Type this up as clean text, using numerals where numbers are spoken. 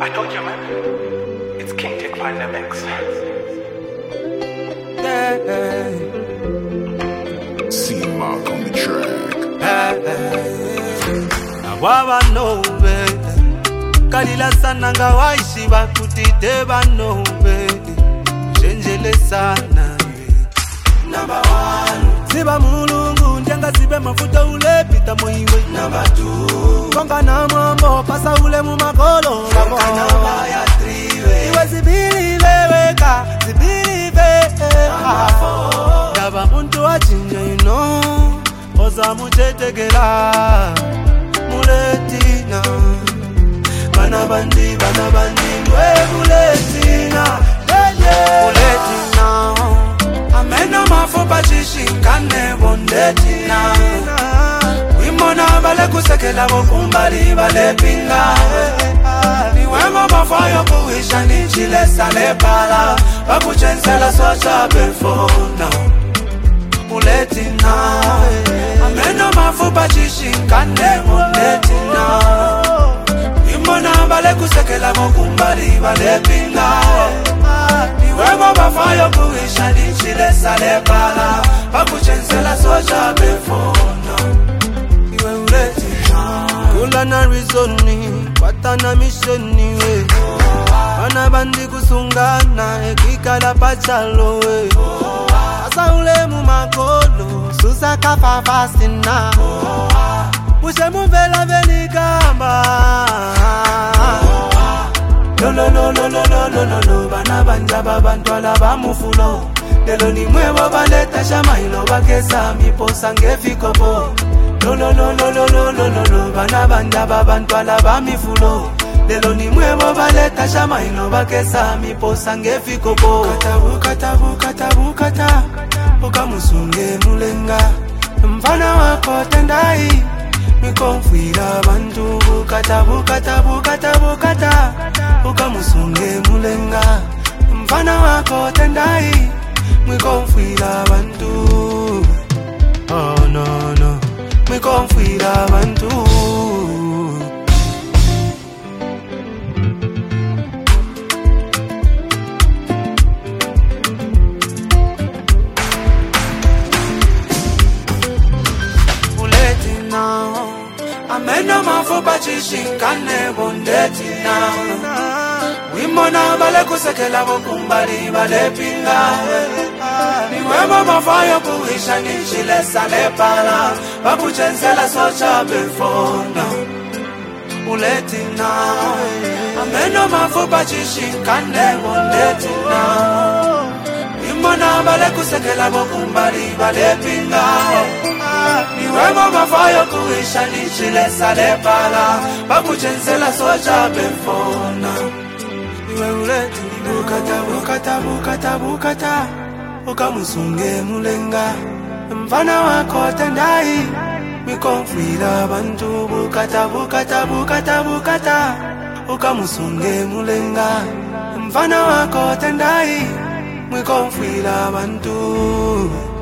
I told you, man. It's King Dick by the mix. C Mark on the track. Wawa no baby, kalila sana ngawaishi bakutite bano baby, shenjele sana number 1. Ziba mulungu njenga zibe mafuta ule pita moiwe number 2. Konga na mambo pasa ule mu makolo konga na baya 3 iwe zibili weweka zibili number 4. Daba muntu achinja you know oza muchetegela muletina bana bandi mwe muletina muletina amena mafupa chishinkane bondetina wimona bale kusekela bokumbali bale pinga niwemo bafayo kuisha nichile sale pala bakuchensela socha befona muletina amena mafupa chishinkane bondetina wimona bale kusekela bokumbali bale pinga niwemo bafayo kuisha nichile sale pala bakuchensela socha befona iwe uletina kula na rizoni watana misheni we bana bandi kusungana ekikala pachalo we asa ule mu makolo susa kafa fastina mushe muvela velikamba lo bana banja babantwala bamufulo lelo ni mwebo baleta shamailo bakesa miposa ngefikopo lo bana banja babantwala bamifulo lelo ni mwebo baleta shamailo bakesa miposa ngefikopo kata ukamusunge mulenga mfana wako tendai mikonfuira bantu bukata ukamusunge mulenga mfana wako tendai mikonfuira bantu oh no mikonfuira bantu amena mafupa chishinkane bondetina wimona bale kusekela bokumbali bale pinga niwemo mafayo kuisha nichile sale pala bakuchensela socha befona uletina amena mafupa chishinkane bondetina wimona bale kusekela bokumbali bale pinga niwemo mafayo kuisha nichile sale pala bakuchensela socha befona iwe uleti bukata ukamusunge mulenga mfana wako tendai mikonfuira bantu bukata ukamusunge mulenga mfana wako tendai mikonfuira bantu